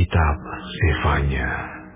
Kitab Zefanya.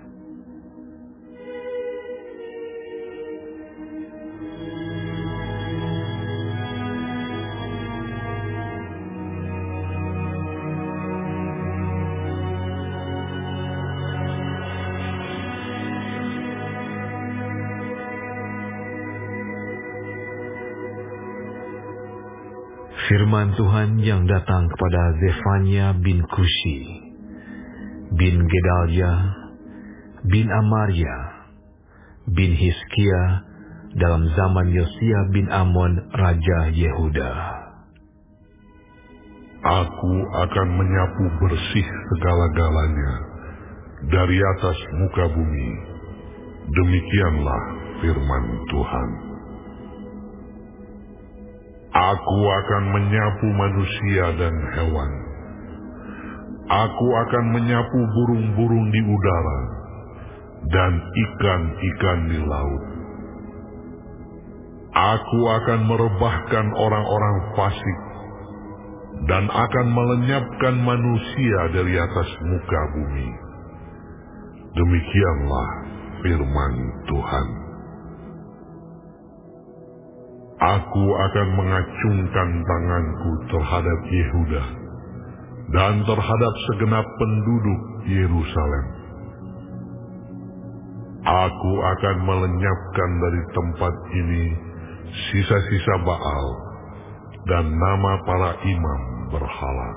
Firman Tuhan yang datang kepada Zefanya bin Kushi, bin Gedalia, bin Amaria, bin Hizkia, dalam zaman Yosia bin Amon, Raja Yehuda. Aku akan menyapu bersih segala-galanya dari atas muka bumi. Demikianlah firman Tuhan. Aku akan menyapu manusia dan hewan. Aku akan menyapu burung-burung di udara dan ikan-ikan di laut. Aku akan merebahkan orang-orang fasik dan akan melenyapkan manusia dari atas muka bumi. Demikianlah firman Tuhan. Aku akan mengacungkan tanganku terhadap Yehuda dan terhadap segenap penduduk Yerusalem. Aku akan melenyapkan dari tempat ini sisa-sisa Baal dan nama para imam berhala.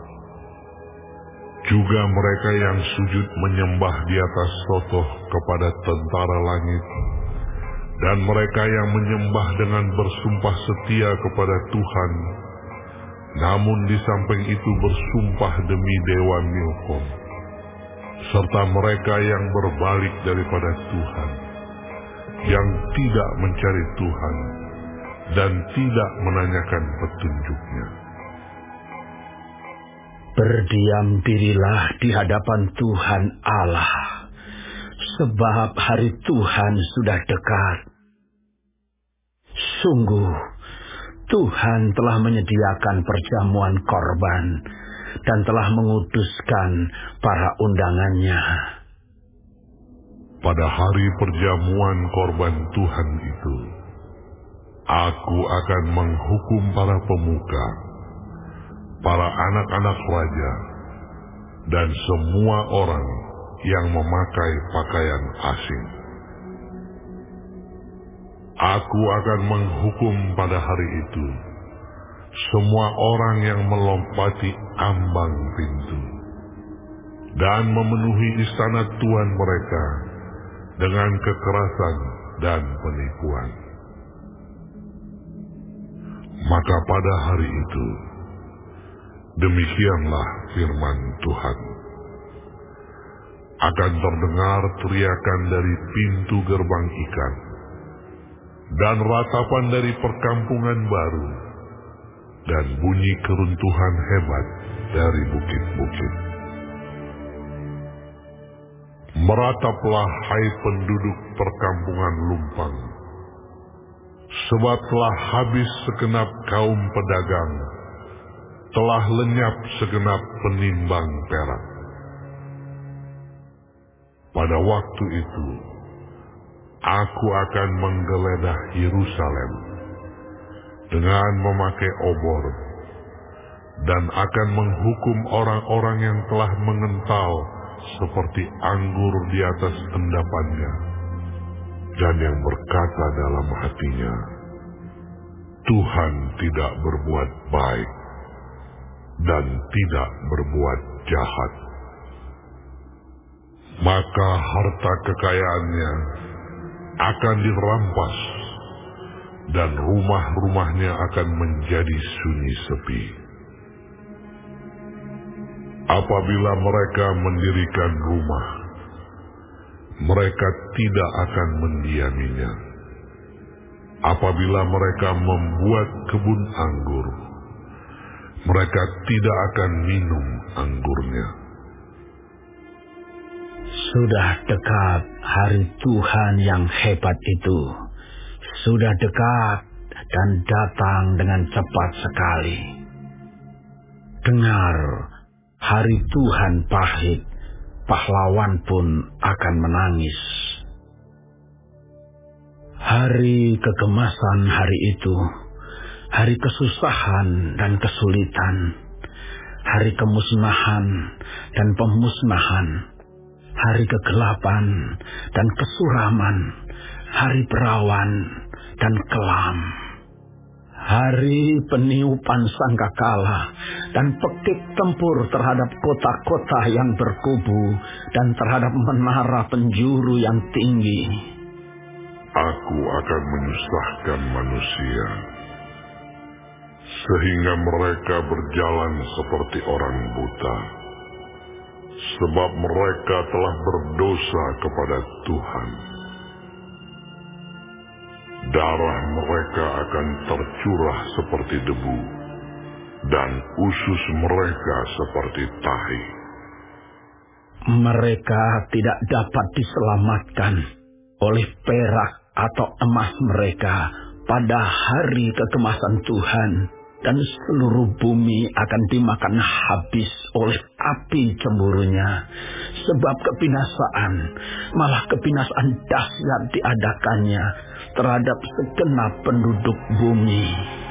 Juga mereka yang sujud menyembah di atas sotoh kepada tentara langit, dan mereka yang menyembah dengan bersumpah setia kepada Tuhan, namun di samping itu bersumpah demi dewa Milkom, serta mereka yang berbalik daripada Tuhan, yang tidak mencari Tuhan dan tidak menanyakan petunjuknya. Berdiam dirilah di hadapan Tuhan Allah, sebab hari Tuhan sudah dekat. Sungguh, Tuhan telah menyediakan perjamuan korban dan telah menguduskan para undangannya. Pada hari perjamuan korban Tuhan itu, Aku akan menghukum para pemuka, para anak-anak raja, dan semua orang yang memakai pakaian asing. Aku akan menghukum pada hari itu semua orang yang melompati ambang pintu dan memenuhi istana tuan mereka dengan kekerasan dan penipuan. Maka pada hari itu, demikianlah firman Tuhan, akan terdengar teriakan dari pintu gerbang ikan, dan ratapan dari perkampungan baru, dan bunyi keruntuhan hebat dari bukit-bukit. Merataplah, hai penduduk perkampungan lumpang, sebab telah habis segenap kaum pedagang, telah lenyap segenap penimbang perak. Pada waktu itu, Aku akan menggeledah Yerusalem dengan memakai obor, dan akan menghukum orang-orang yang telah mengental seperti anggur di atas endapannya, dan yang berkata dalam hatinya, Tuhan tidak berbuat baik dan tidak berbuat jahat. Maka harta kekayaannya akan dirampas, dan rumah-rumahnya akan menjadi sunyi sepi. Apabila mereka mendirikan rumah, mereka tidak akan mendiaminya. Apabila mereka membuat kebun anggur, mereka tidak akan minum anggurnya. Sudah dekat hari Tuhan yang hebat itu. Sudah dekat dan datang dengan cepat sekali. Dengar, hari Tuhan pahit pahlawan pun akan menangis. Hari kegemasan hari itu, hari kesusahan dan kesulitan, hari kemusnahan dan pemusnahan, hari kegelapan dan kesuraman, hari perawan dan kelam, hari peniupan sangkakala dan pekik tempur terhadap kota-kota yang berkubu dan terhadap menara penjuru yang tinggi. Aku akan menyusahkan manusia, sehingga mereka berjalan seperti orang buta, sebab mereka telah berdosa kepada Tuhan. Darah mereka akan tercurah seperti debu, dan usus mereka seperti tahi. Mereka tidak dapat diselamatkan oleh perak atau emas mereka pada hari kegemasan Tuhan, dan seluruh bumi akan dimakan habis oleh api cemburunya, sebab kebinasaan, malah kebinasaan dahsyat diadakannya terhadap segenap penduduk bumi.